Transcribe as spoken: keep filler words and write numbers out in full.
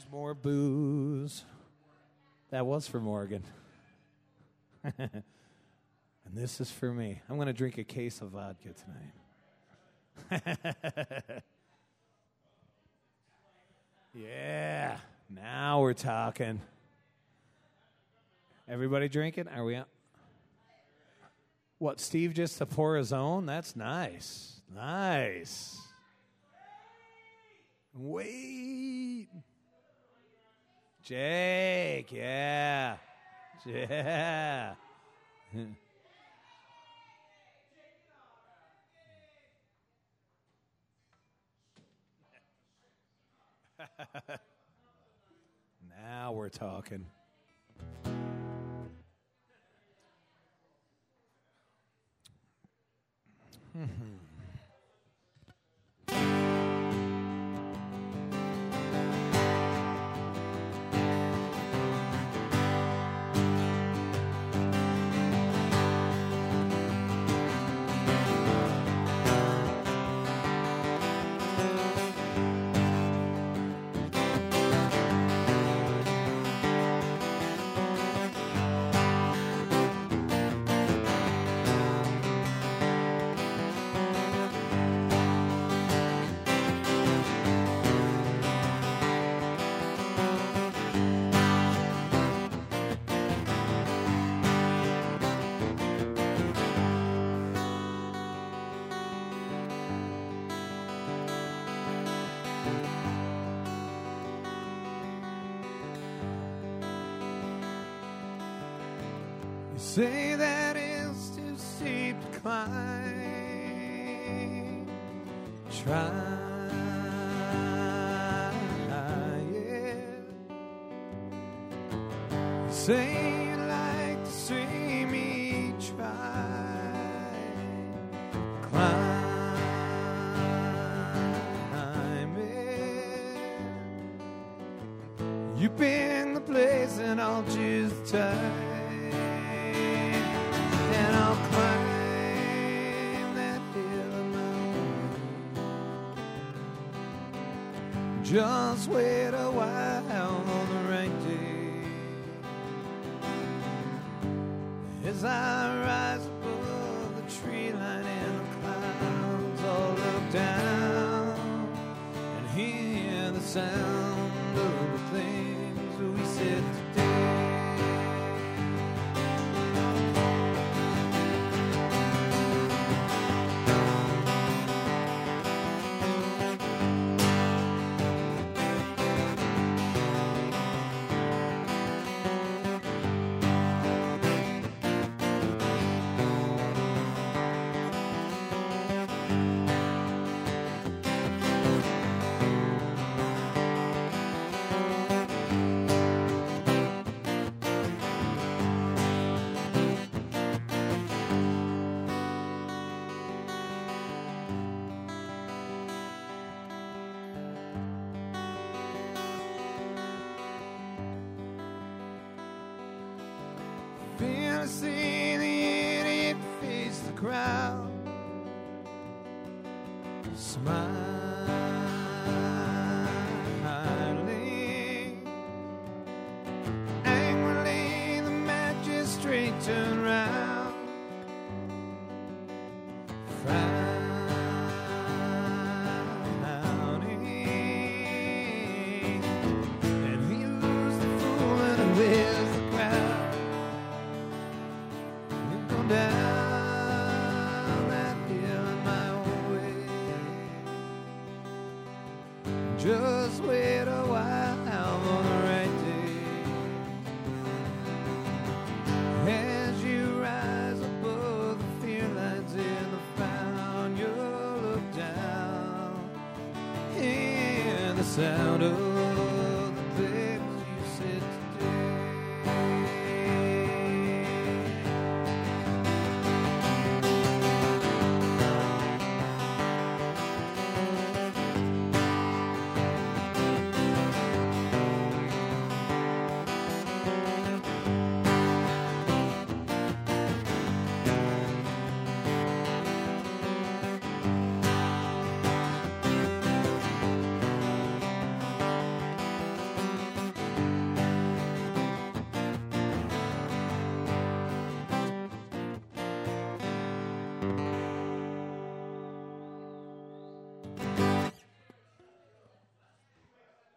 There's more booze. That was for Morgan. And this is for me. I'm going to drink a case of vodka tonight. Yeah, now we're talking. Everybody drinking? Are we on? What, Steve just to pour his own? That's nice. Nice. Wait. Jake, yeah. Yeah. Now we're talking. Mm-hmm. Say that it's too steep to climb. Try, yeah. Say you'd like to see me try. Climb it. You pick the place and I'll choose the time. And I'll climb that hill on my own. Just wait a while on the right day. As I rise above the tree line and the clouds all look down and hear the sound of the things we said today. Feel to see the idiot face the crowd, smiling. Angrily the magistrate turned round, frowning, and he was the fool and who is the crowd. Down that hill in my own way. Just wait a while on the right day. As you rise above the fear lines in the frown, you'll look down, hear the sound of